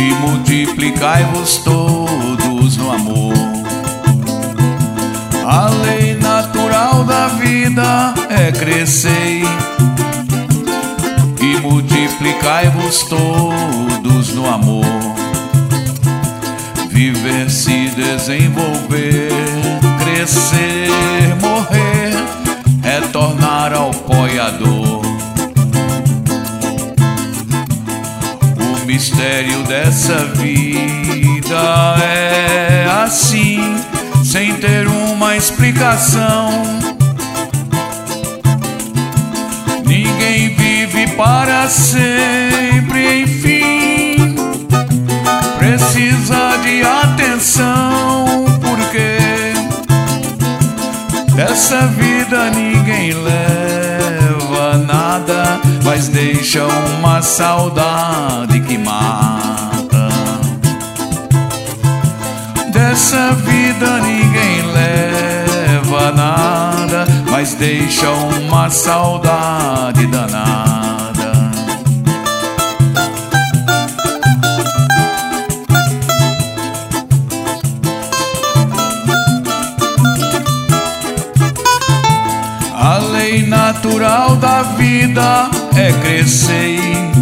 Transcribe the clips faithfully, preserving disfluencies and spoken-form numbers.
e multiplicai-vos todos no amor. A lei natural da vida é crescer e multiplicai-vos todos no amor. Viver, se desenvolver, crescer, morrer, retornar ao apoiador. O mistério dessa vida é assim, sem ter uma explicação. Ninguém vive para sempre, enfim, precisa de atenção, porque dessa vida ninguém leva nada, mas deixa uma saudade que mata. Dessa vida ninguém leva nada, mas deixa uma saudade danada. A lei natural da vida é crescer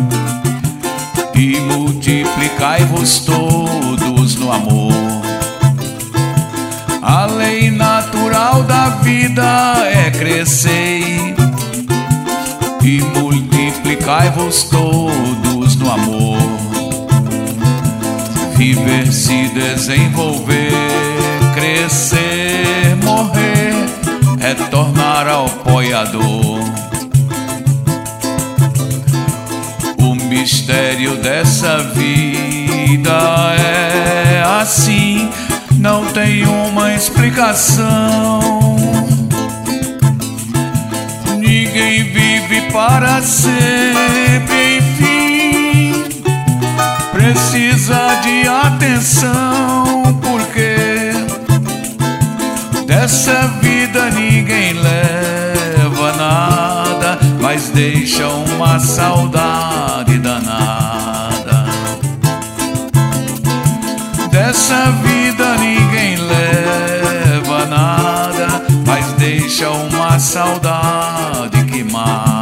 e multiplicai-vos todos no amor. A lei natural da vida é crescer e multiplicai-vos todos no amor. Viver, se desenvolver, crescer, morrer, retornar ao apoiador. O mistério dessa vida é assim, não tem uma explicação. Ninguém vive para sempre, enfim, precisa de atenção, porque dessa vida ninguém leva nada, mas deixa uma saudade danada. Dessa vida ninguém leva nada, mas deixa uma saudade que mata.